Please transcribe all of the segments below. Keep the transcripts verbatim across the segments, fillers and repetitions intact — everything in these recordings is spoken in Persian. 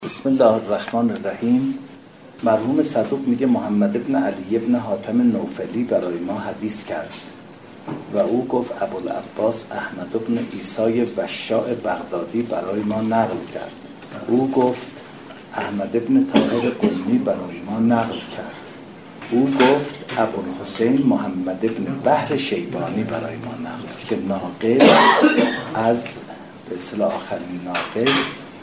بسم الله الرحمن الرحیم. مرحوم صدوق میگه محمد ابن علی ابن حاتم نوفلی برای ما حدیث کرد و او گفت ابوالعباس احمد ابن عیسی وشاء بغدادی برای ما نقل کرد. او گفت احمد ابن طاهر قمی برای ما نقل کرد. او گفت ابوالحسین محمد ابن بحر شیبانی برای ما نقل کرد که ناقل از به اصطلاح آخرین ناقل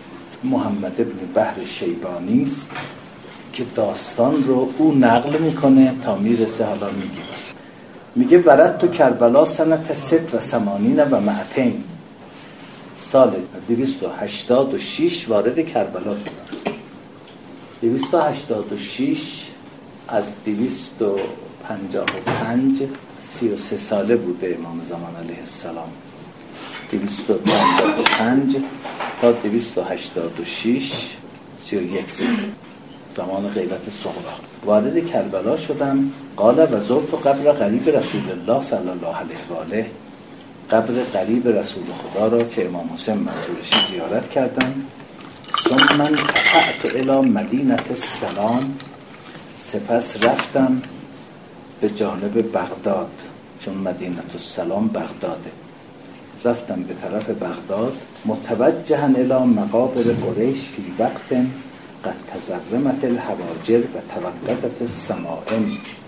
محمد ابن بحر شیبانی است که داستان رو او نقل میکنه تا میرسه. حالا میگه میگه ورد تو کربلا سنت ست و ثمانین و معتین، سال دویست و هشتاد و شش وارد کربلا شد. دویست و هشتاد و شش از دویست و پنجاه و پنج سی و سه ساله بوده امام زمان علیه السلام. دویست و پنجاه و پنج تا دویست و هشتاد و شش سی و یک سال، زمان غیبت صغرا. وارد کربلا شدم. قال و زرت قبر قریب رسول الله صلی الله علیه و آله، قبر قریب رسول خدا را که امام حسین منظورشی زیارت کردم. ثم من تفعت الی مدینه السلام، سپس رفتم به جانب بغداد، چون مدینه السلام بغداده. رفتم به طرف بغداد متوجها الی مقابر قریش فی وقت قد تزرمت الحواجر و توقدت السمائم.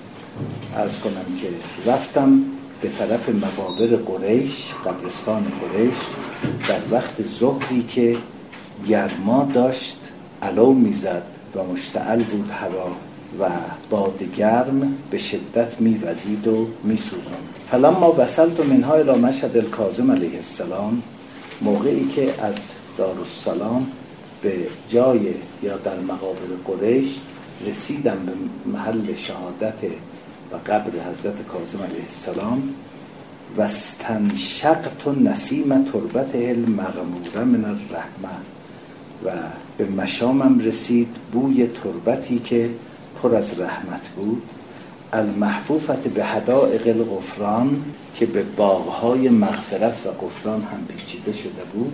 عرض کنم که رفتم به طرف مقابر قریش، قبرستان قریش، در وقت ظهری که گرما داشت علو میزد و مشتعل بود هوا و باد گرم به شدت میوزید و میسوزند. فلما وصلت منها الی مشهد الکاظم علیه السلام، موقعی که از دارالسلام به جای یا در مقابر قریش رسیدم به محل شهادت و قبر حضرت کاظم علیه السلام، و استنشقت نسیم تربته المغموره من الرحمه، و به مشامم رسید بوی تربتی که پر از رحمت بود، المحفوفت به حدائق الغفران، که به باغهای مغفرت و غفران هم پیچیده شده بود.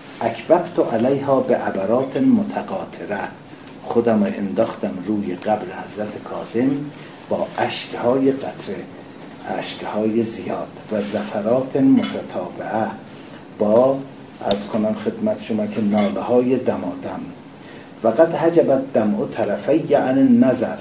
اکببت علیها به عبرات متقاطره، خودم انداختم روی قبر حضرت کاظم با اشکهای قطره، اشکهای زیاد، و زفرات متتابعه، با از کنم خدمت شما که ناله های دمادم. و قد حجبت دمع طرفی عن النظر،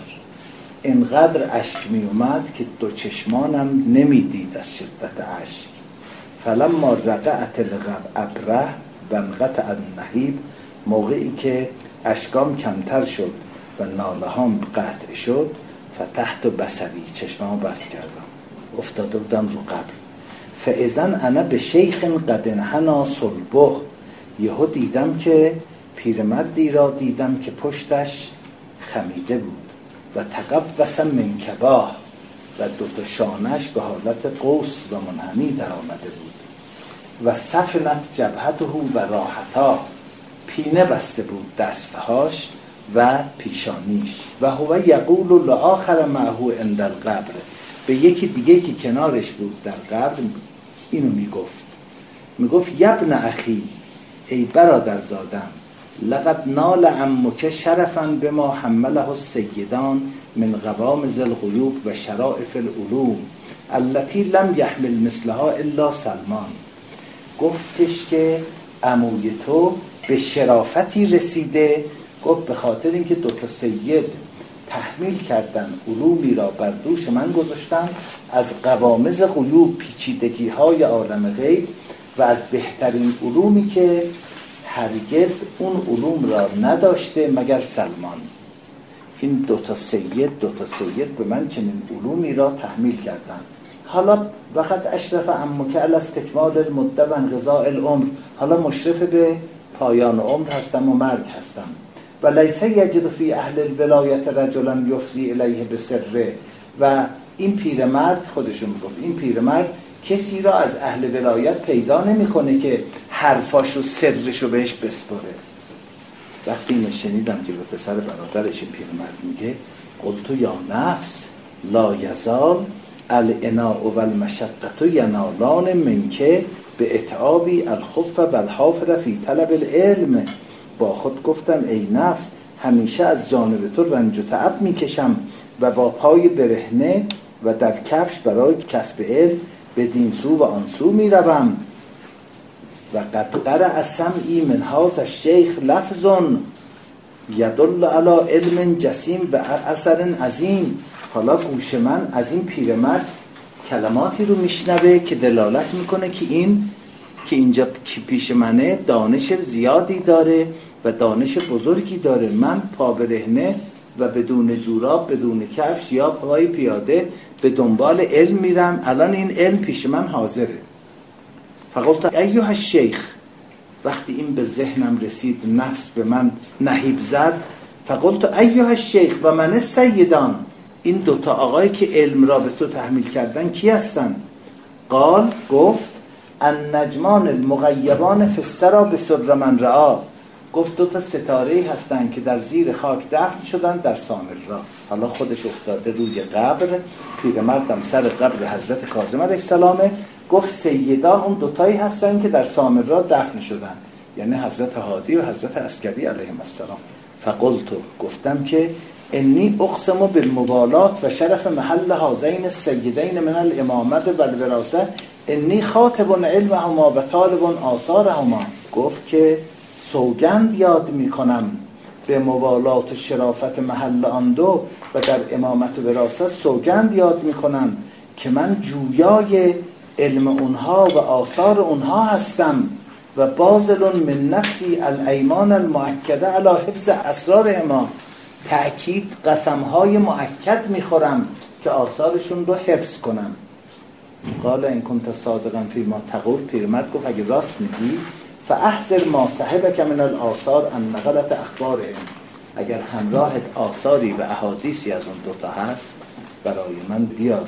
اینقدر اشک می اومد که دو چشمانم نمیدید از شدت اشک. فلما رقعت الابره و انقطع النهیب، موقعی که اشکام کمتر شد و ناله هام قطع شد، فتحت بصری، چشمامو بس کردم، افتاده بودم رو قبر. فاذن انا به شیخ قد انحنی صلبه، یهو دیدم که پیرمردی را دیدم که پشتش خمیده بود و تقوس من کباه، و دو تا شانش به حالت قوس و منحنی در آمده بود. و سفنت جبهته و راحتا، پینه بسته بود دستهاش و پیشانیش. و هو یقول لآخر معه عند القبر، به یکی دیگه که کنارش بود در قبر اینو میگفت میگفت یبن اخی، ای برادر زادم، لقد نال عمک شرفا بما حمله السیدان من غوامض الغیوب و شرائف العلوم التي لم يحمل مثلها الا سلمان. گفتش که عموی تو به شرافتی رسیده، گفت به خاطر اینکه دو تا سید تحمیل کردن علومی را بر دوش من گذاشتن، از قوامض غیوب، پیچیدگی های عالم غیب، و از بهترین علومی که هرگز اون علوم را نداشته مگر سلمان. این دو تا سید دو تا سید به من چنین علومی را تحمیل کردن. حالا وقت اشرف عمک علی استکمال المده و انقضاء العمر، حالا مشرف به پایان عمر هستم و مرگ هستم. و لیس یجد فی اهل الولایت رجلا یفضی الیه بسره، و این پیرمرد، خودشون میگفت این پیرمرد کسی را از اهل ولایت پیدا نمیکنه که حرفاشو سرشو بهش بسپره. وقتی اینو شنیدم که به پسر برادرش این پیرمرد میگه، قلت یا نفس لا یزال العناء و المشقة ینالان منک به اتعابی الخف و الحافر فی طلب العلم. با خود گفتم ای نفس همیشه از جانب تو رنج و تعب میکشم و با پای برهنه و در کفش برای کسب علم به دین سو و آن سو میروم و قد قرأ سمعی من هذا الشیخ لفظ یدل علی علم جسیم و اثر عظیم. حالا گوش من از این پیرمرد کلماتی رو میشنوه که دلالت میکنه که این که اینجا پیش منه دانش زیادی داره و دانش بزرگی داره. من پا برهنه و بدون جوراب بدون کفش یا پای پیاده به دنبال علم میرم، الان این علم پیش من حاضره. فقلت ایها الشیخ، وقتی این به ذهنم رسید نفس به من نهیب زد، فقلت ایها الشیخ و من السیدان، این دوتا آقایی که علم را به تو تحمیل کردن کی هستن؟ قال، گفت النجمان المغیبان فی السری بسر من رعا، گفت دوتا ستاره‌ای هستن که در زیر خاک دفن شدن در سامرا. حالا خودش افتاده روی قبر، پیرمردم سر قبر حضرت کاظم علیه السلامه، گفت سیدان اون دوتایی هستن که در سامرا دفن شدن، یعنی حضرت هادی و حضرت عسکری علیهم السلام. فقلت، گفتم که انی اقسم بالموالات و شرف محل هذین السیدین من الامامت و الوراثه انی خاطب علمهما و طالب آثارهما، گفت که سوگند یاد میکنم به موالات و شرافت محل آن دو و در امامت و وراثت سوگند یاد میکنم که من جویای علم اونها و آثار اونها هستم و بازل من نفسی الایمان المؤکده علی حفظ اسرارهما، تأکید قسمهای مؤکد میخورم که آثارشون رو حفظ کنم. قال ان کنت صادقا فیما تقول، پیرمرد گفت اگه راست میگی فاحذر ما صاحبک من الاثار ان نقلت اخبارهم، اگر همراهت آثاری و احادیثی از اون دوتا هست برای من بیار.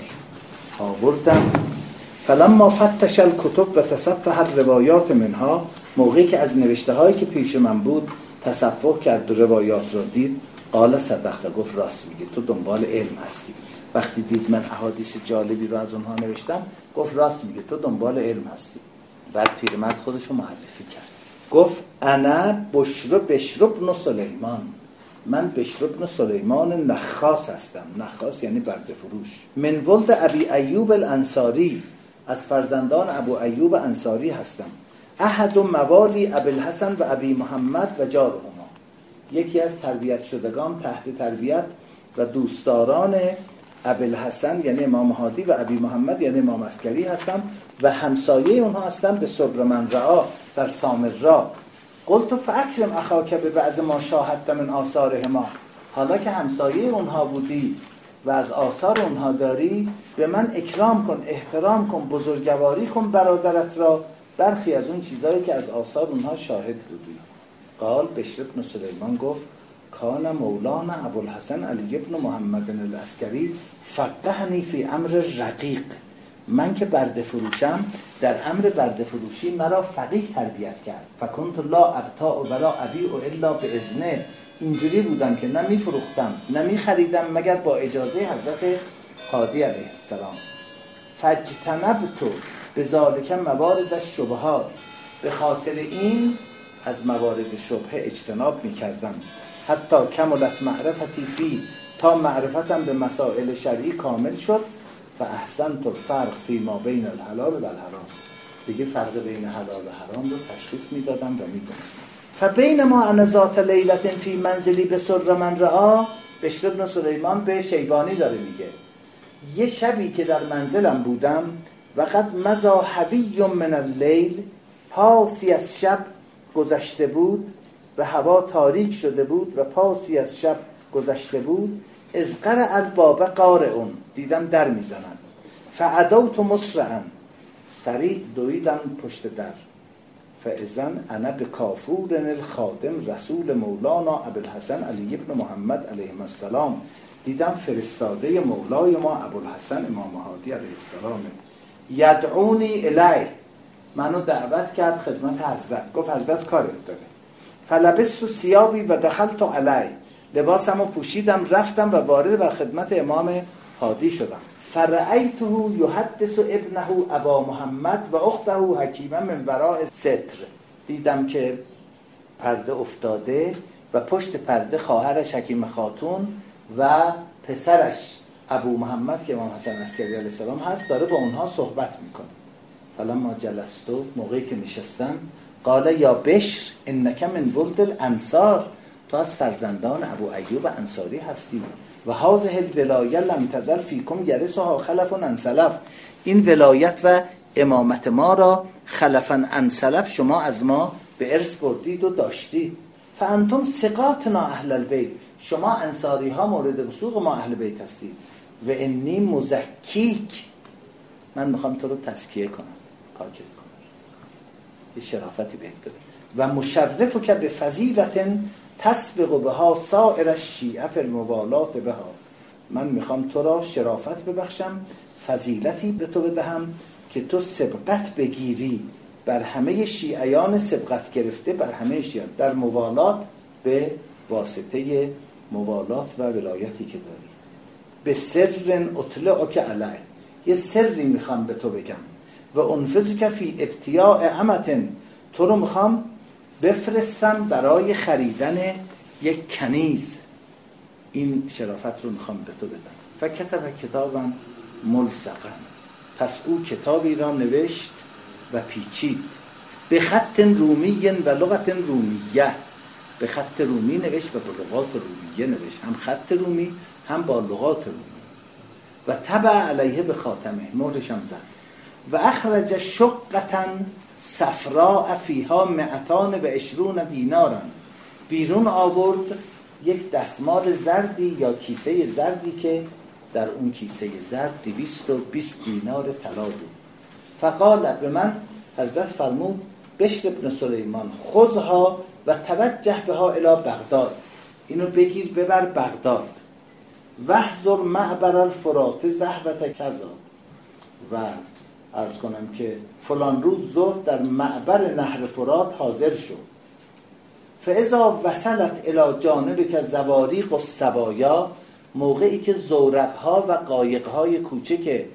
آوردم. فلما فتش الکتب و تصفح الروایات منها، موقعی که از نوشته هایی که پیش من بود تصفح کرد و روایات رو دید، قال صدقت، گفت راست میگی تو دنبال علم هستی. وقتی دید من احادیث جالبی رو از اونها نوشتم گفت راست میگی تو دنبال علم هستی. بعد پیرمرد خودش رو معرفی کرد، گفت انا بشر بشر بن سلیمان، من بشر بن سلیمان نخاس هستم. نخاس یعنی برده فروش. من ولد ابی ایوب الانصاری، از فرزندان ابو ایوب انصاری هستم. احد موالی ابی الحسن و ابی محمد و جارهما، یکی از تربیت شدگان تحت تربیت و دوستداران ابی الحسن یعنی امام هادی و ابی محمد یعنی امام عسکری هستم و همسایه اونها هستم به سر من رعا در سامرا. قلت فاکرم اخاک به بعض ما شاهدت من آثارهما، حالا که همسایه اونها بودی و از آثار اونها داری به من اکرام کن، احترام کن، بزرگواری کن برادرت را برخی از اون چیزایی که از آثار اونها شاهد بودی. قال بشر بن سلیمان گفت کان مولانا ابوالحسن علی بن محمد العسکری فقهنی فی امر رقیق، من که برده فروشم در امر برده فروشی مرا فقیه تربیت کرد. فکنت لا ابتاع ولا ابیع الا باذنه، اینجوری بودم که نه میفروختم نه میخریدم مگر با اجازه حضرت هادی علیه السلام. فاجتنبت بذالک موارد الشبهات، به خاطر این از موارد شبهه اجتناب میکردم. حتی کملت معرفتی فی، تا معرفتم به مسائل شرعی کامل شد. فاحسنت الفرق فی ما بین الحلال و الحرام، دیگه فرق بین حلال و حرام رو تشخیص میدادم و میدونستم. فبین ما انا ذات لیلت فی منزلی به سر من رعا، بشر بن سلیمان به شیبانی داره میگه یه شبی که در منزلم بودم و قد مضا حوی من اللیل، پاسی از شب گذشته بود و هوا تاریک شده بود و پاسی از شب گذشته بود. از قرع الباب قارئون، دیدم در میزنن. فعدوت مسرعا، سریع دویدم پشت در. فاذن انا بکافور الخادم رسول مولانا ابوالحسن علی بن محمد علیه السلام، دیدم فرستاده مولای ما ابوالحسن امام هادی علیه السلام. یدعونی الیه، منو دعوت کرد خدمت حضرت، گفت حضرت کارت داره. فلبست ثیابی و دخلت علیه، لباسمو پوشیدم رفتم و وارد بر خدمت امام هادی شدم. فرأیته یحدث ابنه ابا محمد و اخته حکیمه من وراء ستر، دیدم که پرده افتاده و پشت پرده خواهرش حکیم خاتون و پسرش ابو محمد که امام حسن عسکری علیه السلام هست داره با اونها صحبت میکنه. فلما جلستو، موقعی که نشستم، قال یا بشر انک من ولد الانصار، تو از فرزندان ابو ایوب انصاری هستی. و هذه الولایه لم تزل فیکم یرثها خلف عن سلف، این ولایت و امامت ما را خلفا عن سلف شما از ما به ارث بردید و داشتید. فانتم ثقاتنا اهل البیت، شما انصاری ها مورد وثوق ما اهل بیت هستید. و انی مزکیک، من میخوام تو رو تزکیه کنم، پاکت کنم، یه شرافتی بهت بده. و مشرفو که به فضیلت تسبق بها سائر الشیعه فی الموالات بها، من میخوام تو را شرافت ببخشم، فضیلتی به تو بدهم که تو سبقت بگیری بر همه شیعیان، سبقت گرفته بر همه شیعیان در موالات به واسطه موالات و ولایتی که داری. به سر اطلعک علیه، یه سری میخوام به تو بگم. و انفذو که فی ابتیاع امتن، تو رو میخوام بفرستم برای خریدن یک کنیز، این شرافت رو میخوام به تو بدم. فکتب کتابم ملصقا، پس او کتابی را نوشت و پیچید. به خط رومی و لغت رومیه، به خط رومی نوشت و با لغات رومیه نوشت، هم خط رومی هم با لغات رومی. و تبع علیه به خاتمه، مهرش هم زد. و اخرج شقتا صفراء فیها مئتان و عشرون دینارن، بیرون آورد یک دستمال زردی یا کیسه زردی که در اون کیسه زرد دویست و بیست دینار طلا بود. فقال، به من حضرت فرمود بشر ابن سلیمان خذها و توجه بها الی بغداد، اینو بگیر ببر بغداد. واحذر معبر الفرات زهوة کذا، و عرض کنم که فلان روز ظهر در معبر نهر فرات حاضر شد. فاذا وصلت الی جانب که زواریق و سبایا، موقعی که زورقها و قایقهای کوچک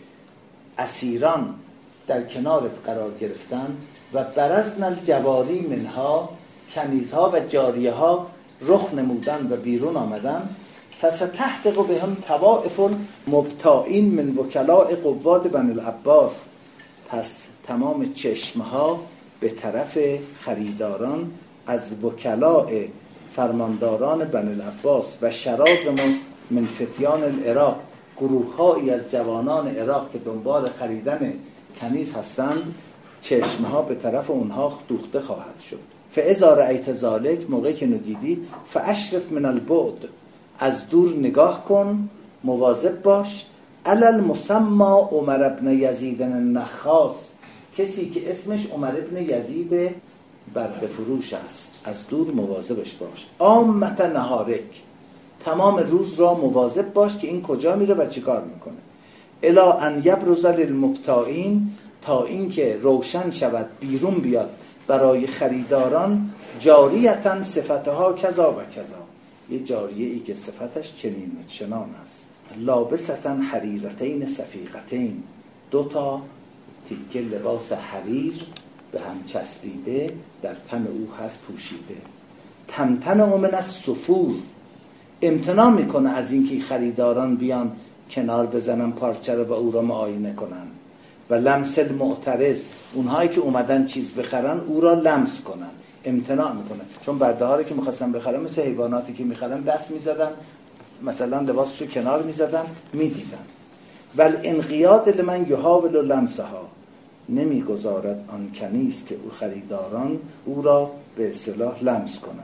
اسیران در کنارت قرار گرفتن، و برزن الجواری منها، کنیزها و جاریه ها رخ نمودن و بیرون آمدن. فستحدق بهم طوائف مبتائین من وکلاء قواد بن العباس، پس تمام چشمها به طرف خریداران از وکلاء فرمانداران بن العباس و شرازم من فتیان العراق، گروه‌هایی از جوانان عراق که دنبال خریدن کنیز هستند، چشمها به طرف اونها دوخته خواهد شد. فاذا رأیت ذلک، موقعی که ندیدی، فاشرف من البعد، از دور نگاه کن، مواظب باش. علل مسمى عمر ابن یزید النخاس، کسی که اسمش عمر ابن یزید برده فروش است، از دور مواظبش باش. عامت نهارک، تمام روز را مواظب باش که این کجا میره و چی کار میکنه. الا ان یبرز للمبتائین، تا اینکه روشن شود بیرون بیاد برای خریداران، جاریتن صفتها کذا و کذا، یه جاریه ای که صفتش چنین و چنان است. لابستن حریرتین صفیقتین، دو تا تیکه لباس حریر به هم چسبیده در تن او هست پوشیده. تمتنع من الصفور، امتناع میکنه از اینکه خریداران بیان کنار بزنن پارچه رو و او را معاینه کنن. و لمس المعترض، اونهایی که اومدن چیز بخرن او را لمس کنن، امتناع میکنه. چون برده‌هایی که میخواستن بخرن مثل حیواناتی که میخرن دست میزدن، مثلا لباسشو کنار میزدن میدیدن. ول انقیاد لمن یحاول لمسها، نمیگذارد آن کنیز که او خریداران او را به اصطلاح لمس کنن.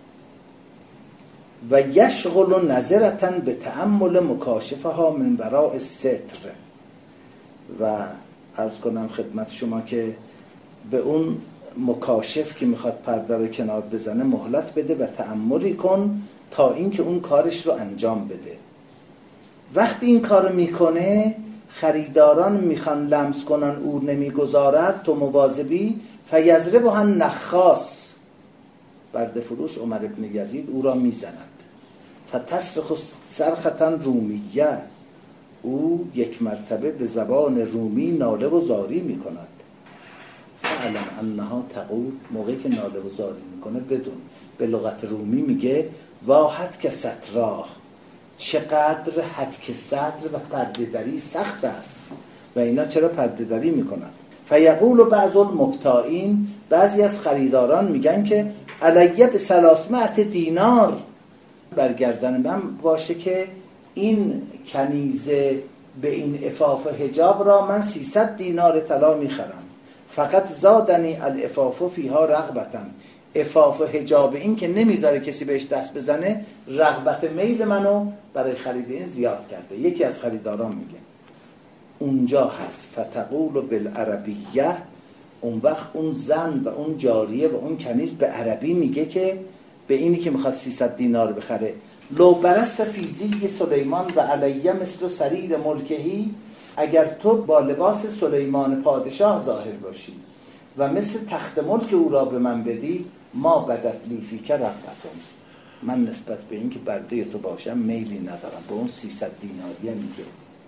و یشغل نظرتن به تأمل مکاشفها من وراء الستر، و عرض کنم خدمت شما که به اون مکاشف که میخواد پرده رو کنار بزنه مهلت بده و تأملی کن تا اینکه اون کارش رو انجام بده. وقتی این کارو میکنه، خریداران میخوان لمس کنن او نمیگذارد، تو مواظبی. فیضربها النخاس، برده فروش عمر ابن یزید او را میزند. فتصرخ صرخة رومیه، او یک مرتبه به زبان رومی ناله و زاری میکند. فعلم انها تقول، موقعی که ناله و زاری میکنه بدون به لغت رومی میگه واحد که ستراه، چقدر حد که صدر و پرده دری سخت است و اینا چرا پرده دری میکنن. فیقول بعض المبتاعین، بعضی از خریداران میگن که علیه به ثلاثمائة دینار، برگردن من باشه که این کنیزه به این عفاف و حجاب را من سیصد دینار طلا میخرم. فقط زادنی العفاف فیها رغبتن، عفاف و حجاب این که نمیذاره کسی بهش دست بزنه، رغبت میل منو برای خرید این زیاد کرده. یکی از خریداران میگه اونجا هست فتقول بالعربیه، اون وقت اون زن و اون جاریه و اون کنیز به عربی میگه که به اینی که میخواد سیصد دینار بخره لو برست فیزی سلیمان و علیه مثل سریر ملکهی، اگر تو با لباس سلیمان پادشاه ظاهر باشی و مثل تخت ملک او را به من بدی، ما بدت لیفی که رغبتم، من نسبت به این که برده تو باشم میلی ندارم. به اون سیصد دیناریه میگه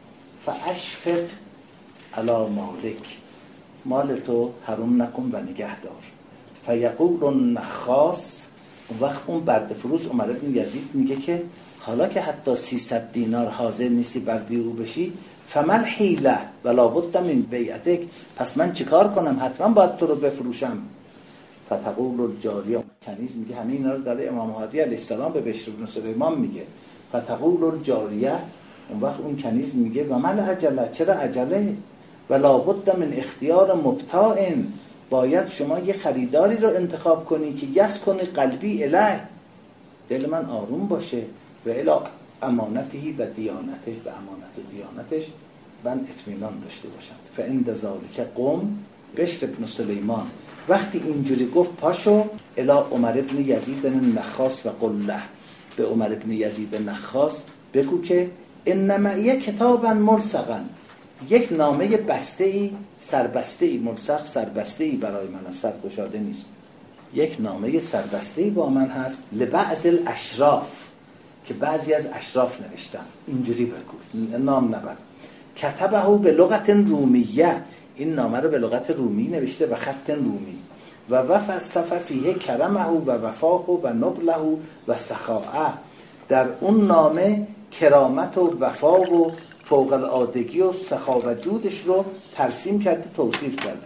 فاشفق علی مالک، مال تو حروم نکن و نگه دار. فیقول النخاس، اون وقت اون برده فروش عمر بن یزید میگه که حالا که حتی سیصد دینار حاضر نیستی برده او بشی، فمل حیله ولا بد من بیعتک، پس من چیکار کنم؟ حتما باید تو رو بفروشم. فتقول الجاریه، کنیز میگه همین اینا رو داره امام هادی علیه السلام به بشر بن سلیمان میگه. فتقول الجاریه، اون وقت اون کنیز میگه و من عجله، چرا عجله؟ ولا بد من اختیار مبتاع، باید شما یه خریداری رو انتخاب کنی که یس کنی قلبی اله، دل من آروم باشه، و الی امانتی و دیانته، به امانت و دیانتش من اطمینان داشته باشم. فعند ذالک قم، بشر بن سلیمان وقتی اینجوری گفت پاشو الی عمر بن یزید النخاس و قل له، به عمر بن یزید النخاس بگو که انما یک کتابا ملصقا، یک نامه بسته ای سربسته ای، ملصق سربسته ای برای من، سرگشاده نیست، یک نامه سربسته ای با من هست، لبعض الاشراف، که بعضی از اشراف نوشتن، اینجوری بگو، نام نبر. کتبه به لغت رومیه، این نامه رو به لغت رومی نوشته و خط رومی. و وفصف فیه کرمه و وفاه و نبله و سخاءه، در اون نامه کرامت و وفا و فوق العادگی و سخا و جودش رو ترسیم کرده، توصیف کرده.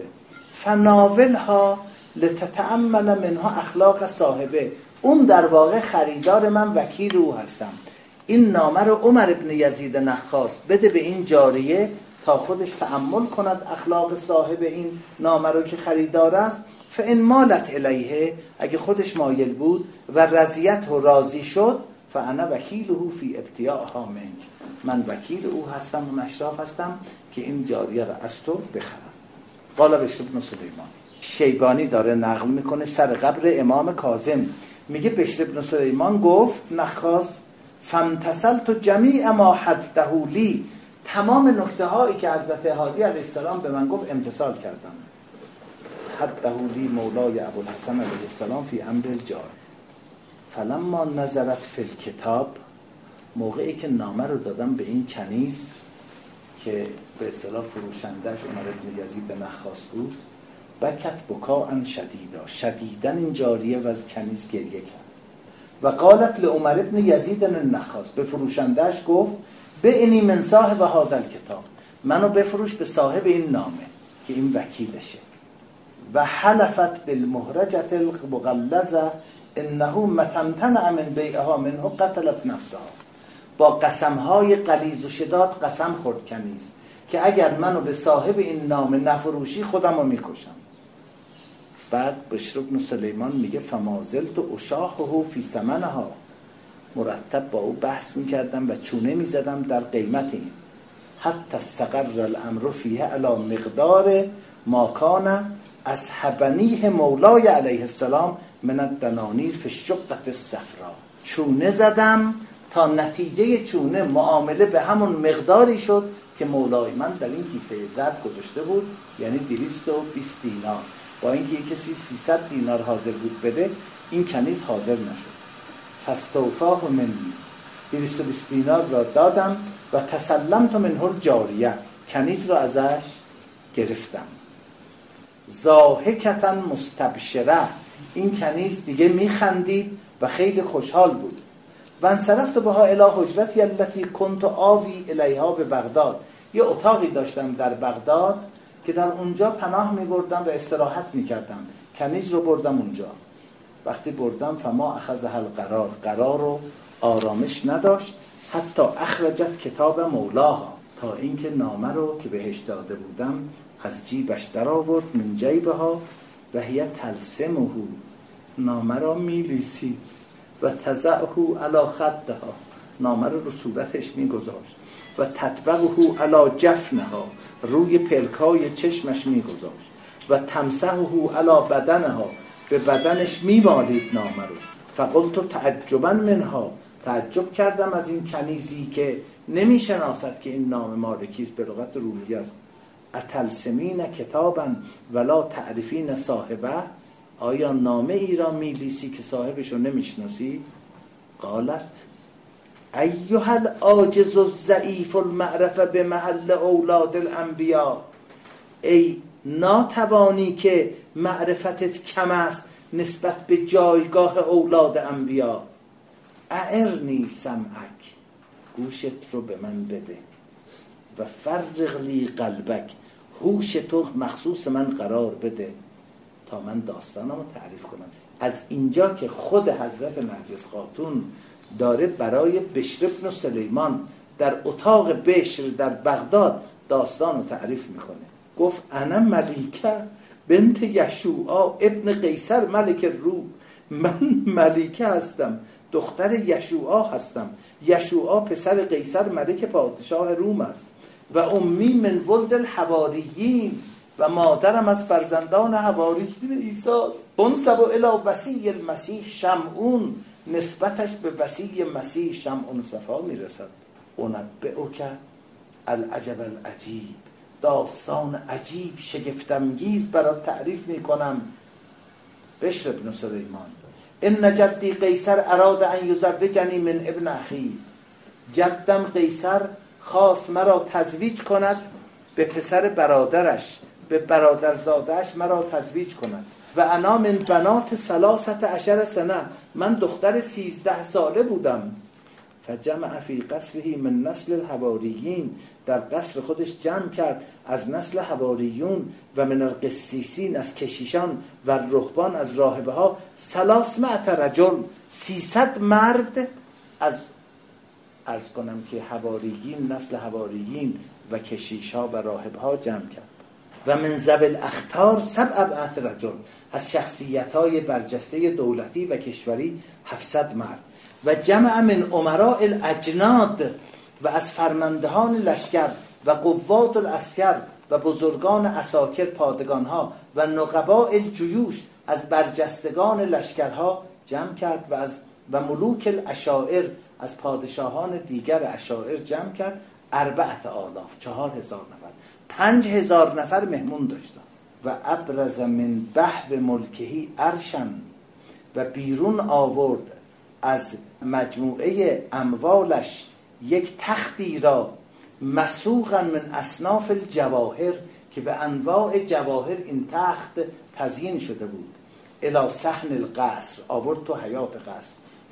فناولها لتتأمل منها اخلاق صاحبه، اون در واقع خریدار من، وکیل او هستم. این نامه رو عمر ابن یزید نخاس بده به این جاریه تا خودش تأمل کند اخلاق صاحب این نامه رو که خریدار است. فان مالت الیه، اگه خودش مایل بود و رضیت و راضی شد، فانا وکیله فی ابتیاعها منک، من وکیل او هستم و مشراف هستم که این جاریه را از تو بخرم. قال بشر بن سلیمان، شیبانی داره نقل میکنه سر قبر امام کاظم، میگه بشر بن سلیمان گفت نخاس فامتثلت جمیع ما حده لی، تمام نکته هایی که حضرت هادی علیه السلام به من گفت امتثال کردم. حده لی مولای ابوالحسن علیه السلام فی امر الجار. فلما نظرت فی الکتاب، موقعی که نامه رو دادم به این کنیز که به اصطلاح فروشندهش عمر بن یزید نخاس بود، بکت بکاء شدیدا، شدیداً این جاریه و کنیز گریه کرد. و قالت لعمر بن یزید النخاس، به فروشندهش گفت بعنی من صاحب هذا الکتاب، منو بفروش به صاحب این نامه که این وکیلشه. و حلفت بالمهرجة المغلظة انه متمتنع من بیعها منه قتلت نفسها، با قسمهای غلیظ و شداد قسم خورد کنیز که اگر منو به صاحب این نامه نفروشی خودمو میکشم. بعد بشر بن سلیمان میگه فمازلت اشاحه فی ثمنها، مرتب با او بحث میکردم و چونه میزدم در قیمت این، حتی استقر الامر فیه علی مقدار ما کان اصحبنیه مولای علیه السلام من الدنانیر فی الشقة الصفراء، چونه زدم تا نتیجه چونه معامله به همون مقداری شد که مولای من در این کیسه زرد گذاشته بود، یعنی دویست و بیست دینار. با اینکه کسی سیصد دینار حاضر بود بده، این کنیز حاضر نشد. فاستوفاه منی، دویست و بیست دینار را دادم و تسلمت منه الجاریه، کنیز را ازش گرفتم. ضاحکة مستبشره، این کنیز دیگه میخندید و خیلی خوشحال بود. و انصرفت بها الی حجرتی التي كنت آوی الیها به بغداد. یه اتاقی داشتم در بغداد که در اونجا پناه میبردم و استراحت میکردم. کنیز رو بردم اونجا. وقتی بردم فما اخذها القرار، قرار رو آرامش نداشت. حتی اخرجت کتاب مولاها، تا اینکه نامه رو که بهش داده بودم از جیبش در آورد. من جیبها و هی تلسمه، نامه را میلیسید و تضعه علی خدها، نامه رو رو صورتش میگذاشت و تطبقه علی جفنها، روی پلکای چشمش میگذاشت و تمسحه علی بدنها، به بدنش میمالید نامه رو. فقلت تعجبا منها، تعجب کردم از این کنیزی که نمیشناسد که این نام مال کیست، به لغت رومی است. اتلسمین کتابا ولا تعرفین صاحبه، آیا نامه ای را میلیسی که صاحبش رو نمیشناسی؟ قالت ایها العاجز الضعیف المعرفه به محل اولاد الانبیاء، ای ناتوانی که معرفتت کم است نسبت به جایگاه اولاد انبیا. اعرنی سمعک، گوشت رو به من بده، و فرغ لی قلبک، هوش تو مخصوص من قرار بده تا من داستانمو تعریف کنم. از اینجا که خود حضرت نرگس خاتون داره برای بشر بن سلیمان در اتاق بشر در بغداد داستانو تعریف میکنه. گفت انا ملیکه بنت یشوعا ابن قیصر ملک الروم، من ملیکه هستم، دختر یشوعا هستم. یشوعا پسر قیصر ملک پادشاه روم است. و امی من ولد الحواریین، و مادرم از فرزندان حواریین عیسی است. انسب الی وصی المسیح شمعون، نسبتش به وصی مسیح شمعون صفا میرسد. انبئک العجب العجیب، داستان عجیب شگفت‌انگیز برات تعریف میکنم. بشر بن سلیمان، ان جدی قیصر اراد ان یزوجنی من ابن اخی، جدم قیصر خواست مرا تزویج کند به پسر برادرش، به برادرزادهش مرا تزویج کند. و انا من بنات ثلاثت عشر سنه، من دختر سیزده ساله بودم. فجمع فی قصره من نسل الحواریین، در قصر خودش جمع کرد از نسل حواریون، و من القسیسین از کشیشان، و رهبان از راهبه ها، ثلاثمائة رجل، سیصد مرد از عرض کنم که حواریین، نسل حواریین و کشیش ها و راهب ها جمع کرد. و من ذوی الاخطار سبعة رجل، از شخصیت های برجسته دولتی و کشوری هفتصد مرد. و جمع من امراء الاجناد، و از فرماندهان لشکر، و قوات العسکر، و بزرگان عساکر پادگان ها، و نقباء الجیوش، از برجستگان لشکرها جمع کرد. و از و ملوک العشائر، از پادشاهان دیگر عشائر جمع کرد. اربعت آلاف، چهار هزار نفر، پنج هزار نفر مهمون داشتن. و ابرز من بحو ملکهی عرشن، و بیرون آورد از مجموعه اموالش یک تختی را، مسوغا من اصناف الجواهر، که به انواع جواهر این تخت تزیین شده بود. الی صحن القصر، آورد تو حیات قصر.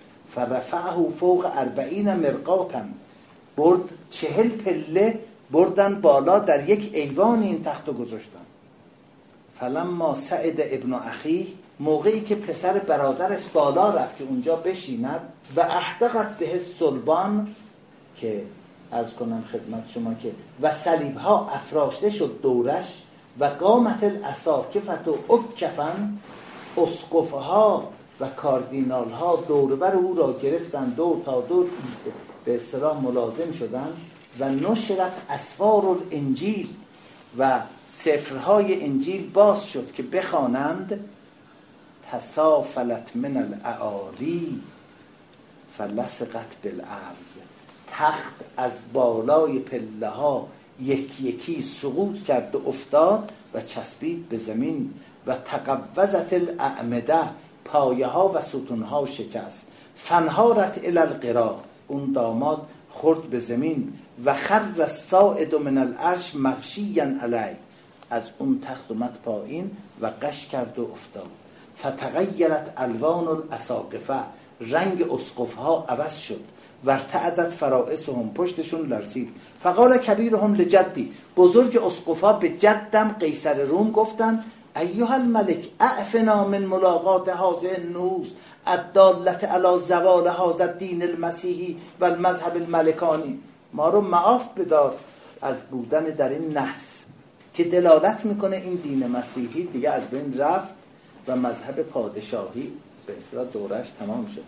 فرفعه فوق اربعین مرقاتا، برد چهل پله بردن بالا، در یک ایوان این تختو گذاشتن. فلما سعد ابن اخی، موقعی که پسر برادرش بالا رفت که اونجا بشیند، و احدقت به صلبان، که عرض کنم خدمت شما که و صلیب ها افراشته شد دورش، و قامت الاساکفت و اکفن، اسقف ها و کاردینال ها دوربر او را گرفتن، دور تا دور به اصطلاح ملازم شدن. و نشرت اسفار الانجیل، و سفرهای انجیل باز شد که بخوانند. تسافلت من الاعالی فلصقت بالارض، تخت از بالای پله ها یکی یکی سقوط کرد و افتاد و چسبید به زمین. و تقوزت الاعمده، پایه ها و ستون ها شکست. فنهارت الی القرا، اون داماد خورد به زمین. و خر الصاعد من العرش مغشیا علی، از اون تخت اومد پایین و قش کرد و افتاد. فتغیرت الوان الاساقفه، رنگ اسقفها عوض شد، وارتعدت فرائسهم، پشتشون لرزید. فقال کبیرهم لجدی، بزرگ اسقفها به جدم قیصر روم گفتن ایها الملک اعفنا من ملاقات هذه النحوس الدالت علی زوال هذا الدین المسیحی و المذهب الملکانی، ما رو معاف بدار از بودن در این نحس که دلالت میکنه این دین مسیحی دیگه از بین رفت و مذهب پادشاهی به اصطلاح دورش تمام شد.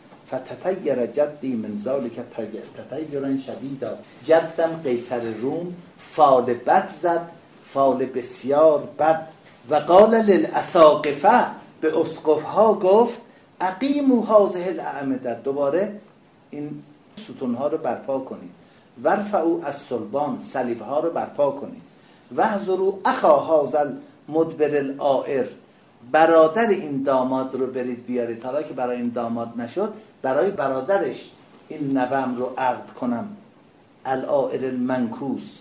فتتیر جدی من ذلک تتیرا شدیدا، جدم قیصر روم فال بد زد، فال بسیار بد. و قال للاساقفه، به اسقفها گفت اقیموا هذه الاعمده، دوباره این ستونها رو برپا کنید. ورفعوا الصلبان، صلیبها رو برپا کنید. واحضروا اخا هذا المدبر العائر، برادر این داماد رو برید بیارید. حالا که برای این داماد نشد، برای برادرش این نوام رو عقد کنم. العائر المنکوس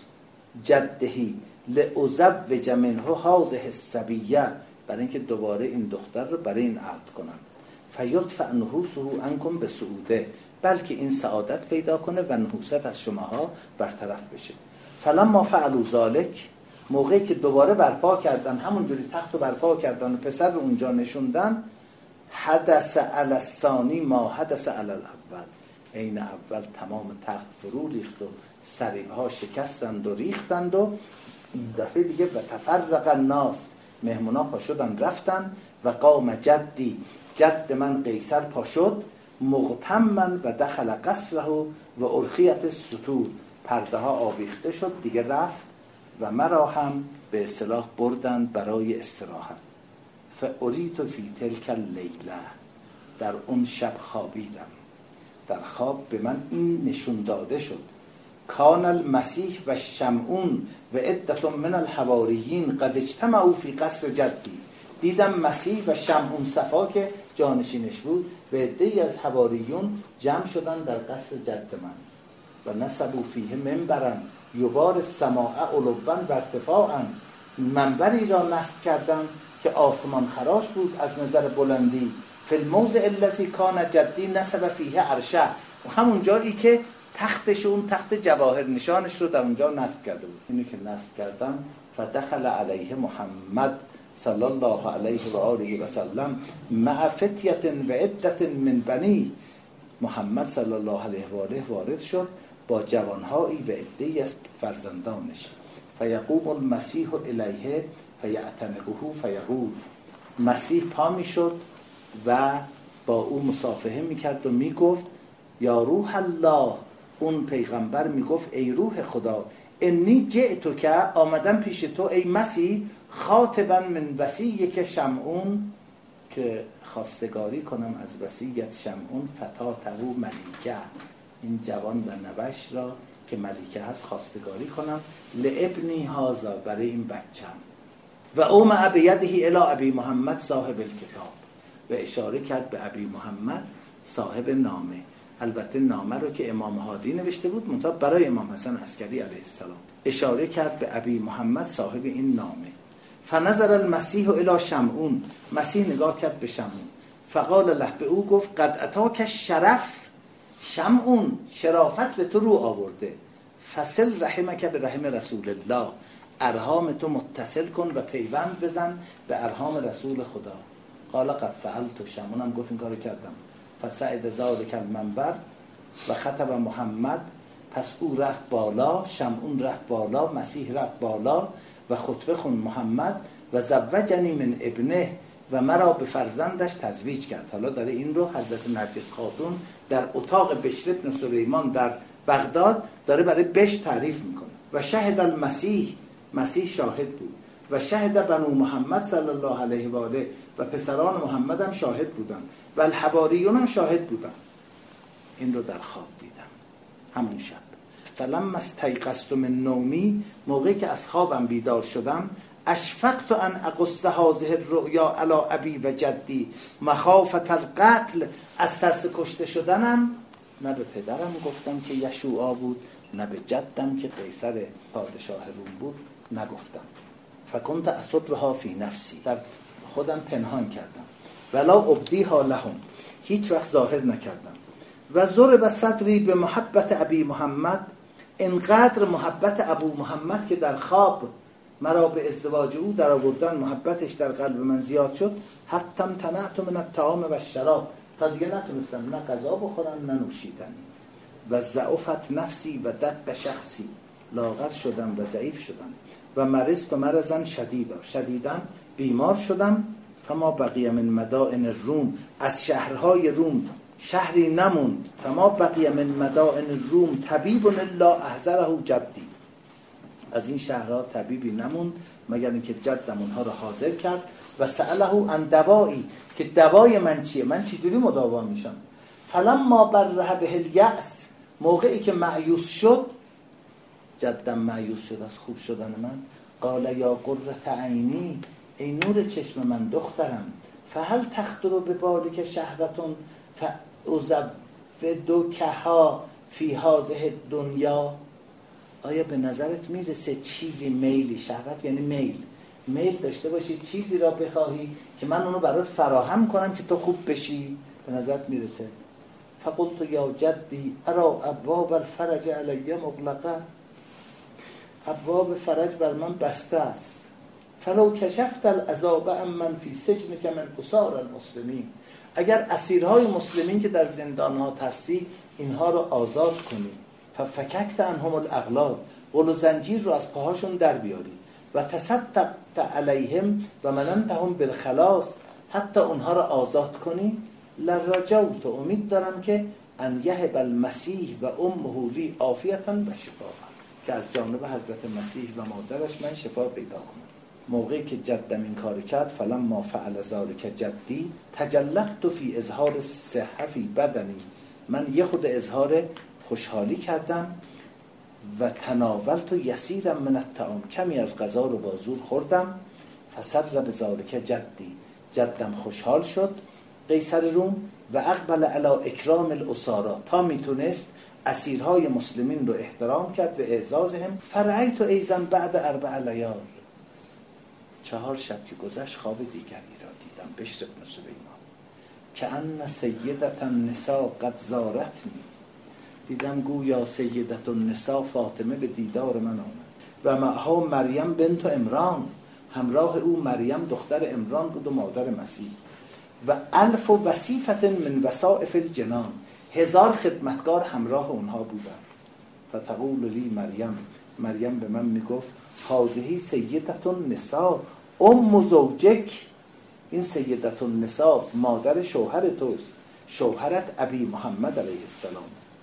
جدهی لأزوج منه هذه الصبیه، برای اینکه دوباره این دختر رو برای این عقد کنم. فیدفع نحوسه عنکم بسعوده، بلکه این سعادت پیدا کنه و نحوست از شماها برطرف بشه. فلما فعلوا ذلک، موقعی که دوباره برپا کردن، همونجوری تخت رو برپا کردن و پسر رو اونجا نشوندن، حدث علی الثانی ما حدث علی الاول، عین اول تمام تخت فرو ریخت و صلیب‌ها شکستند و ریختند و این دفعه دیگه و تفرق الناس، مهمونا پا شدن رفتن. و قام جدی، جد من قیصر پا شد، مغتمن و دخل قصره و ارخیت الستور، پرده ها آویخته شد دیگه رفت و مرا هم به اصطلاح بردن برای استراحت. فاریت فی تلک اللیله، در اون شب خوابیدم، در خواب به من این نشون داده شد کان المسیح و شمعون و عدة من الحواریین قد اجتمعوا فی قصر جدی، دیدم مسیح و شمعون صفا که جانشینش بود و عده‌ای از حواریون جمع شدن در قصر جد من. و نصبوا فیه منبرا یبار السماء علوا و ارتفاعا، منبری را نصب کردن که آسمان خراش بود از نظر بلندی. فی الموضع الذی کان جدی نصب فیه عرشه، همون جایی که تختش، اون تخت جواهر نشانش رو در اونجا نصب کرده بود. اینو که نصب کردم، فدخل علیه محمد صلی الله علیه و آله و سلم مع فتیة و عدة من بنی، محمد صلی الله علیه و آله وارد شد با جوانهایی و عده‌ای از فرزندانش. فیقوم المسیح الیه فیعتنقه فیقول، مسیح پا می شد و با او مصافحه می کرد و می گفت یا روح الله، اون پیغمبر می گفت ای روح خدا، انی جئتو که آمدم پیش تو ای مسیح، خاطبا من وصیک شمعون، که خواستگاری کنم از وصیت شمعون، فتاتهو ملیکه، این جوان و نوش را که ملیکه هست خواستگاری کنم، لابنی هازا، برای این بچم. و اومع بیده الی ابی محمد صاحب الکتاب، و اشاره کرد به ابی محمد صاحب نامه. البته نامه رو که امام هادی نوشته بود منتها برای امام حسن عسکری علیه السلام، اشاره کرد به ابی محمد صاحب این نامه. فنظر المسیح الی شمعون، مسیح نگاه کرد به شمعون. فقال له، به او گفت قد اتاک شرف شمعون، شرافت به تو رو آورده. فصل رحمک به رحم رسول الله، ارحام تو متصل کن و پیوند بزن به ارحام رسول خدا. قال قد فعلت، شمعونم گفت این کارو کردم. فصعد ذلک المنبر و خطب محمد، پس او رفت بالا، شمعون رفت بالا، مسیح رفت بالا و خطبه خون محمد. و زوجنی من ابنه، و مرا به فرزندش تزویج کرد. حالا داره این رو حضرت نرجس خاتون در اتاق بشر بن سلیمان در بغداد داره برای بش تعریف میکنه. و شهد المسیح، مسیح شاهد بود. و شهد بنو محمد صلی الله علیه و آله، و پسران محمد هم شاهد بودن و الحواریون هم شاهد بودن. این رو در خواب دیدم همون شب. فلما استيقظت من نومی، موقعی که از خوابم بیدار شدم، اشفقت ان اقص هذه الرؤیا علی ابی و جدی مخافة القتل، از ترس کشته شدنم نه به پدرم گفتم که یشوعا بود، نه به جدم که قیصر پادشاه روم بود نگفتم. فکنت اسرها فی نفسی، در خودم پنهان کردم. ولا ابدیها لهم، هیچ وقت ظاهر نکردم. و ضرب صدری به محبت ابی محمد، اینقدر محبت ابو محمد که در خواب مرا به ازدواج او در آوردن محبتش در قلب من زیاد شد، حتی امتنعت من الطعام و الشراب، تا دیگه نتونستم نه غذا بخورم نه نوشیدنی. و ضعفت نفسی و دق شخصی، لاغر شدم و ضعیف شدم. و مرضت و مرضا شدیدا، شدیدا بیمار شدم. فما بقی من مدائن روم، از شهرهای روم شهری نموند. فما بقی من مدائن روم طبیب الا احضره جدی، از این شهرها طبیبی نموند مگر اینکه جدم اونها رو حاضر کرد. و سأله عن دوایی، که دوای من چیه، من چجوری مداوا میشم. فلما بره به الیأس، موقعی که مایوس شد، جدم مایوس شد از خوب شدن من، قال یا قرة عینی، ای نور چشم من دخترم، فهل تخطر به بالک شهوتون فأزودکها فی هذه الدنیا، آیا به نظرت میرسه چیزی میلی، شهوت یعنی میل، میل داشته باشی چیزی را بخواهی که من اونو برات فراهم کنم که تو خوب بشی، به نظرت میرسه؟ فقلت یا جدی ارا ابواب الفرج علی مغلقه، ابواب فرج بر من بسته است. فلو کشفت العذاب عمن فی سجنک من اسار المسلمین، اگر اسیرهای مسلمین که در زندانها هستی اینها رو آزاد کنی، ففککت عنهم الاغلال، قل و زنجیر رو از پاهاشون در بیاری، و تصدقت علیهم و مننتهم بالخلاص، حتی اونها رو آزاد کنی، لرجوت، امید دارم که ان یهب المسیح و امه لی عافیتا و شفا، که از جانب حضرت مسیح و مادرش من شفا پیدا کنم. موقعی که جدم این کار کرد، فلما فعل ذلک جدی تجلت فی اظهار صحه فی بدنی، من یه خود اظهار خوشحالی کردم. و تناولت یسیرا من الطعام، کمی از غذا رو با زور خوردم. فسر به ذلک جدی، جدم خوشحال شد قیصر روم. و اقبل علی اکرام الاسارا، تا میتونست اسیرهای مسلمین رو احترام کرد و اعزازهم. فرأیت ایضا بعد اربع لیال، چهار شب که گذشت خواب دیگری را دیدم. بشر بن سلیمان که ان سیدت النساء قد زارتنی، دیدم گویا سیدت النساء فاطمه به دیدار من آمد. و معها مریم بنت عمران، همراه او مریم دختر عمران بود و مادر مسیح. و الف و وصیفت من وصائف الجنان، هزار خدمتگار همراه اونها بودن. فتقول لی مریم، مریم به من میگفت هذه سیدت النساء ام زوجک، این سیدت النساء مادر شوهر توست، شوهرت ابی محمد علیه السلام.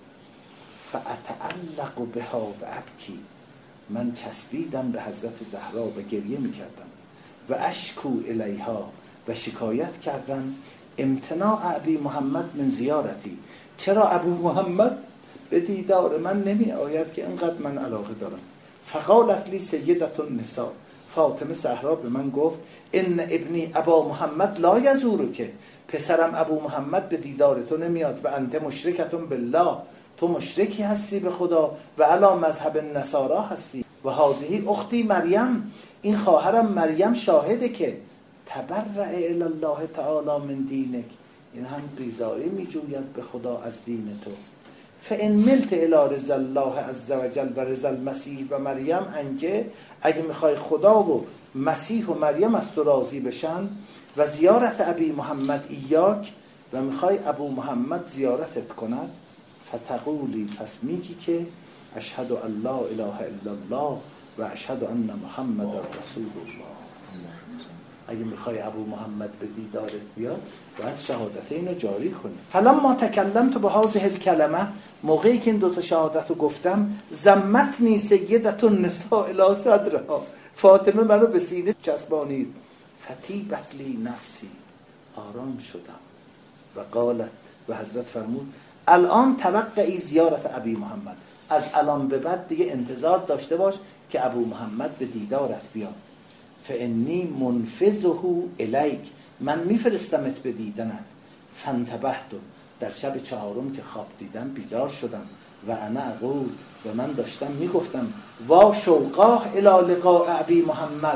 فاتعلق بها و ابکی، من چسبیدم به حضرت زهرا و گریه میکردم. و اشکو الیها، و شکایت کردم امتناع ابی محمد من زیارتی، چرا ابو محمد به دیدار من نمی آید که اینقدر من علاقه دارم. فقالت لی سیدت النساء، فاطمه زهرا به من گفت ان ابنی ابا محمد لا یزورک، پسرم ابو محمد به دیدار تو نمیاد. و انت مشرکتون بالله، تو مشرکی هستی به خدا، و علی مذهب النصارا هستی. و هذه اختی مریم، این خواهرم مریم شاهده که تبرع الی الله تعالی من دینک، این هم ریزایی می جوید به خدا از دین تو. فان ملت الی رضا الله عز وجل و رضا المسیح و مریم انجه، اگه میخوای خدا و مسیح و مریم از تو راضی بشن، و زیارت ابی محمد ایاک، و میخوای ابو محمد زیارتت کند، فتقولی، پس میگی که اشهد ان لا اله الا الله و اشهد ان محمد رسول الله. اگه میخوای ابو محمد به دیدارت بیاد باید شهادتین رو جاری کنی. فلما تکلمت به هذه الکلمه، موقعی که این دوتا شهادت رو گفتم، زمتنی سیدت النساء الی صدرها، فاطمه منو به سینه چسبانید. فتیبت لی نفسی، آرام شدم. و قالت، و حضرت فرمود الان توقعی زیارت ابی محمد، از الان به بعد دیگه انتظار داشته باش که ابو محمد به دیدارت بیاد. فانی منفذه الیک، من میفرستمت به دیدنت. فانتبهت، در شب چهارم که خواب دیدم بیدار شدم. و انا اقول، و من داشتم میگفتم وا شوقاه الی لقاء ابی محمد،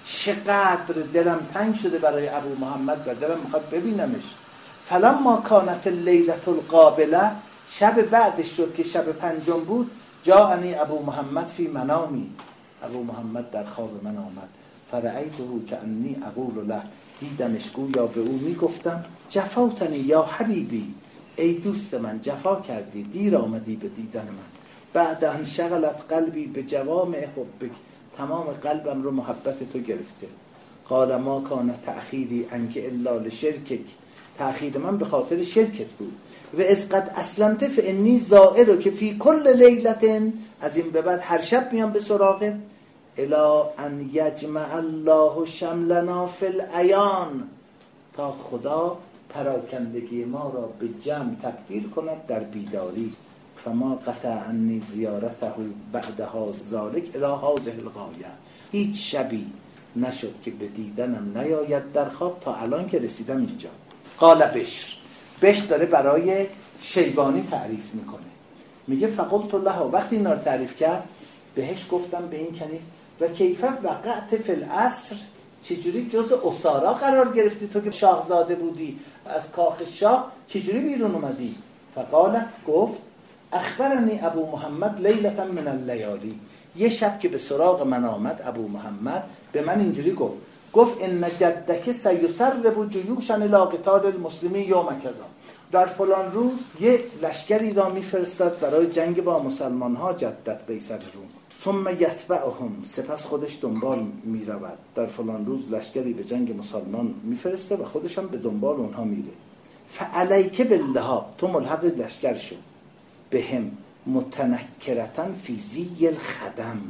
چقدر دلم تنگ شده برای ابو محمد و دلم میخواد ببینمش. فلما کانت لیلة القابله، شب بعدش شد که شب پنجم بود، جاءنی ابو محمد فی منامی، ابو محمد در خواب من آمد. فرأیته کأنی اقول له، دیدمش گویا به او میگفتم جفوتنی یا حبیبی، ای دوست من جفا کردی، دیر آمدی به دیدن من. بعد ان شغلت قلبی به جوامع حبک، تمام قلبم رو محبت تو گرفته. قال ما کان تأخیری عنک الا لشرکک، تأخیر من به خاطر شرکت بود. و از قد اسلمت فانی زائرک فی کل لیلة، از این به بعد هر شب میام به سراغت. الی ان یجمع الله شملنا فی العیان، تا خدا پراکندگی ما را به جمع تبدیل کند در بیداری. فما قطع عنی زیارته بعدها ذالک الی هذه الغایه، هیچ شبی نشد که به دیدنم نیاید در خواب تا الان که رسیدم اینجا. قال بشر، بشر داره برای شیبانی تعریف میکنه، میگه فقلت له، وقتی اینا رو تعریف کرد بهش گفتم به این کنیز و کیف وقعت فی العصر، چجوری جز اسارا قرار گرفتی تو که شاهزاده بودی، از کاخ شاه چجوری بیرون اومدی؟ فقال، گفت اخبرنی ابو محمد لیلة من اللیالی، یه شب که به سراغ من آمد ابو محمد به من اینجوری گفت، گفت ان جدک سیسرب جیوشا الی قتال المسلمین یوم کذا، در فلان روز یه لشکری را میفرستد برای جنگ با مسلمان ها جدت قیصر روم، ثم یتبعهم، سپس خودش دنبال میرود، در فلان روز لشکری به جنگ مسلمان میفرسته و خودش هم به دنبال اونها میره. فعلیک بالله، تو ملحق لشکر شو، بهم متنکرتن فی زی الخدم،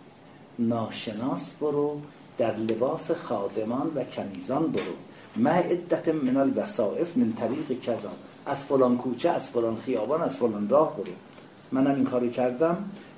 ناشناس برو، در لباس خادمان و کنیزان برو، مع عدت من الوسائف من طریق کذا، از فلان کوچه، از فلان خیابان، از فلان راه برو. منم این کارو کردم.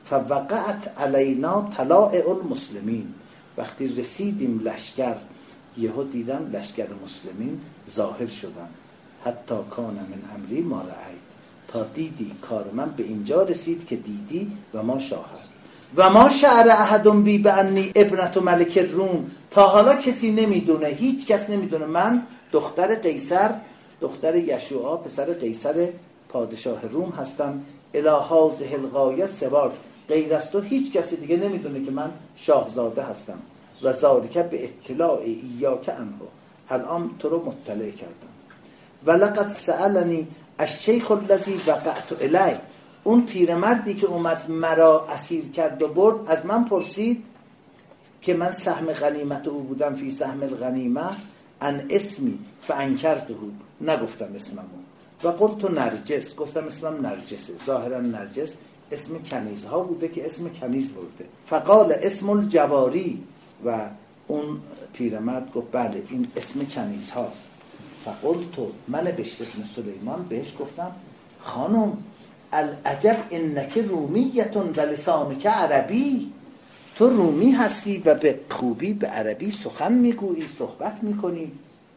فوقعت علینا طلائع المسلمین، وقتی رسیدیم لشکر یهو دیدم لشکر مسلمین ظاهر شدن. حتی کان من امری ما رأیت، تا دیدی کار من به اینجا رسید که دیدی و ما شاهد. و ما شعر احد بی بانی ابنت ملک روم، تا حالا کسی نمیدونه، هیچ کس نمیدونه من دختر قیصر، دختر یشوع پسر قیصر پادشاه روم هستم. الی هذه الغایه سواک، غیر از تو هیچ کسی دیگه نمیدونه که من شاهزاده هستم. و ذالک به اطلاع ایاک عنه، الان تو رو مطلع کردم. و لقد سألنی الشیخ الذی وقعت الیه، اون پیرمردی که اومد مرا اسیر کرد و برد از من پرسید که من سهم غنیمت او بودم، فی سهم الغنیمه ان اسمی فانکرته، نگفتم اسممو. و قلت نرجس، گفتم اسمم نرجسه، ظاهرا نرجس اسم کنیزها بوده که اسم کنیز برده. فقال اسم الجواری، و اون پیرمرد گفت بله این اسم کنیز هاست. فقلت، من بشر بن سلیمان بهش گفتم خانم العجب انک رومیتون و لسانک عربی، تو رومی هستی و به خوبی به عربی سخن میگویی، صحبت میکنی.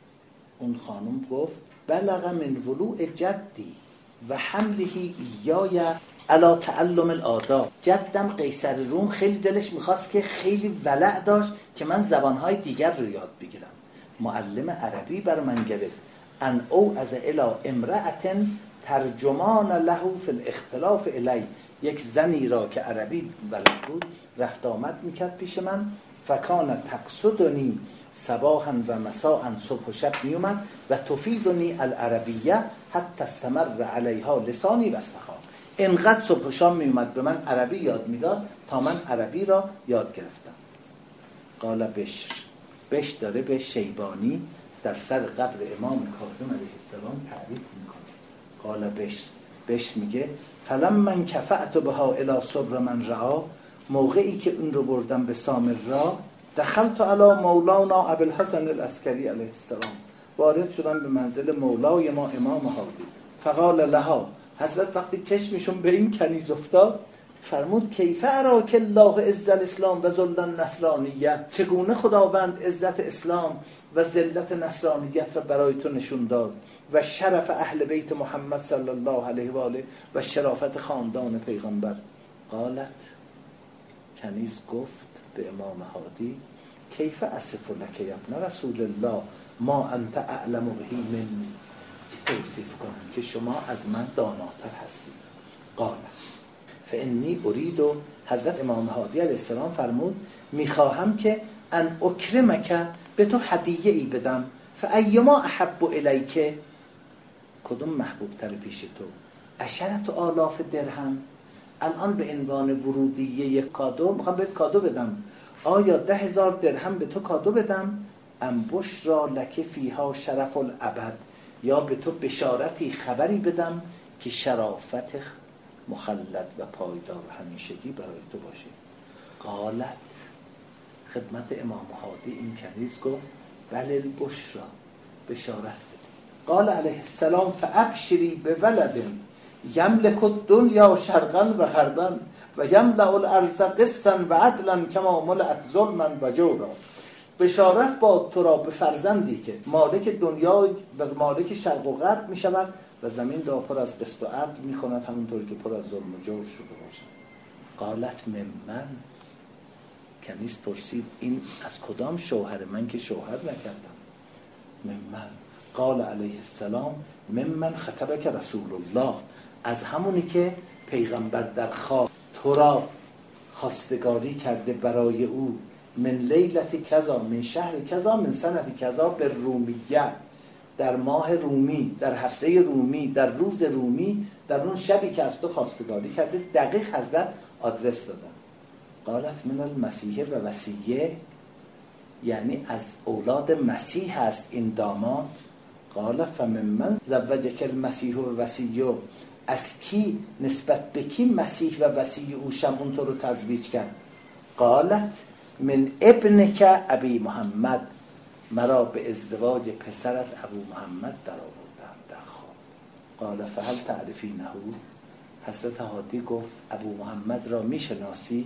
اون خانم گفت بلغ من ولوع جدی و حمله ایای علی تعلم الآداب، جدم قیصر روم خیلی دلش میخواست که خیلی ولع داشت که من زبانهای دیگر رو یاد بگیرم، معلم عربی بر من گرفت. ان او از الی امرأة ترجمان له فی الاختلاف الی، یک زنی را که عربی بلد بود رفت آمد میکرد پیش من. فکان تقصدنی صباحا و مساء، صبح و شب میومد و تفیدنی العربیه حتی استمر علیها لسانی و استخوان، اینقدر صبح و شام میومد به من عربی یاد میداد تا من عربی را یاد گرفتم. قال بشر، بشر داره به شیبانی در سر قبر امام کاظم علیه السلام تعریف میکنه. قال بشر، بشر میگه فلما انکفأت بها الی سر من رعا، موقعی که اون رو بردم به سامر را، دخلت علی مولانا ابوالحسن العسکری علیه السلام، وارد شدم به منزل مولای ما امام هادی. فقال لها، حضرت وقتی چشمشون به این کنیز افتاد فرمود کیف اراک الله عز الاسلام و ذل النصرانیه، چگونه خداوند عزت اسلام و ذلت نصرانیت را برای تو نشون داد، و شرف اهل بیت محمد صلی الله علیه و آله و شرافت خاندان پیغمبر. قالت، کنیز گفت به امام هادی کیف اصف لک یا ابن رسول الله ما انت اعلم به منی، چی توصیف کنم که شما از من داناتر هستید؟ قال فانی ارید، و حضرت امام هادی علیه السلام فرمود میخواهم که ان اکرمک، به تو هدیه ای بدم، فایما احب الیک، کدوم محبوب تر پیش تو؟ عشرت آلاف درهم، الان به عنوان ورودیه کادو میخوام بهت کادو بدم، آیا ده هزار درهم به تو کادو بدم، ام بشرا لک فیها شرف الابد، یا به تو بشارتی خبری بدم که شرافت مخلد و پایدار و همیشگی برای تو باشه؟ قالت، خدمت امام هادی این کنیز گفت بل البشرا، بشارت بده. قال علیه السلام فابشری به ولد یملک الدنیا شرقا و غربا و یملأ الارض قسطا و عدلا کما ملئت ظلما و جورا. بشارت باد تو را به فرزندی که مالک دنیا و مالک شرق و غرب می شود و زمین را پر از قسط و عدل می کند، همونطوری که پر از ظلم و جور شده باشد. قالت ممن، کنیز پرسید این از کدام شوهر؟ من که شوهر نکردم. ممن، قال علیه السلام ممن خطبک رسول الله، از همونی که پیغمبر در خواب تو را خواستگاری کرده برای او، من لیلت کذا من شهر کذا من سنت کذا به رومیه، در ماه رومی، در هفته رومی، در روز رومی، در اون شبی که از تو خواستگاری کرده، دقیق حضرت آدرس دادن. قالت من المسیح و وصیه، یعنی از اولاد مسیح است این داماد. قال فمن زوجک المسیح و وصیه، از کی نسبت به کی مسیح و وصی او شمعون تو رو تزویج کرد؟ قالت من ابنک ابی محمد، مرا به ازدواج پسرت ابو محمد در آوردم در خواب. قال فهل تعرفینه، حضرت هادی گفت ابو محمد را میشناسی؟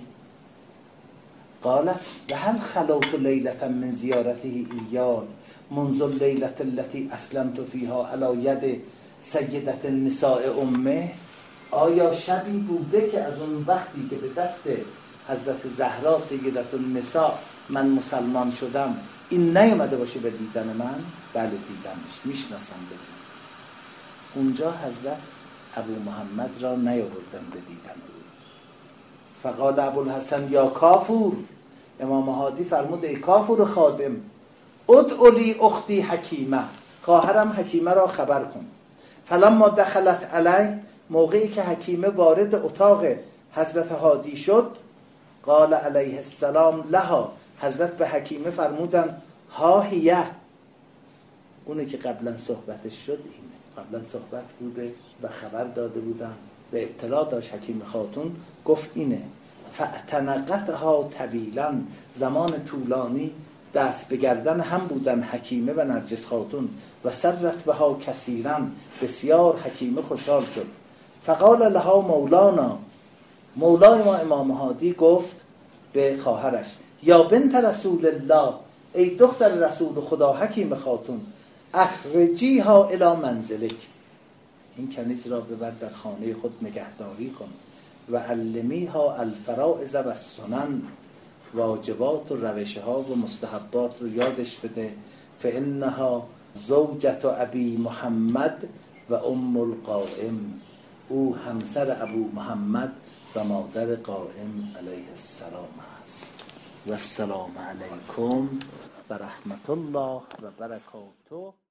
قالت و هل خلوت لیلة من زیارته ایال منذ اللیلة التي اسلمت فیها علی ید سیدت النساء امه، آیا شبی بوده که از اون وقتی که به دست حضرت زهرا سیدت النساء من مسلمان شدم این نیومده باشه به دیدن من؟ بله دیدمش، میشناسم. بدون اونجا حضرت ابو محمد را نیاوردن به دیدن او. فقال ابوالحسن یا کافور، امام هادی فرمود ای کافور خادم، ادعو لی اختی حکیمه، خواهرم حکیمه را خبر کن. فلما دخلت علی، موقعی که حکیمه وارد اتاق حضرت هادی شد، قال علیه السلام لها، حضرت به حکیمه فرمودن ها هیه، اونه که قبلا صحبتش شد اینه، قبلا صحبت بوده و خبر داده بودن و اطلاع داشت حکیم خاتون، گفت اینه. فاعتنقتها طویلا، زمان طولانی دست به گردن هم بودن حکیمه و نرجس خاتون، و سرت بها کثیرا، بسیار حکیمه خوشحال شد. فقال لها مولانا، مولای ما امام هادی گفت به خواهرش یا بنت رسول الله، ای دختر رسول خدا حکیم خاتون، اخرجیها الی منزلک، این کنیز را ببر در خانه خود نگهداری کن، و علمیها الفرائض و السنن، واجبات و روشها و مستحبات رو یادش بده. فانها زوجت ابی محمد و ام القائم، او همسر ابو محمد و مادر قائم علیه السلام است. و السلام علیکم و رحمت الله و برکاته.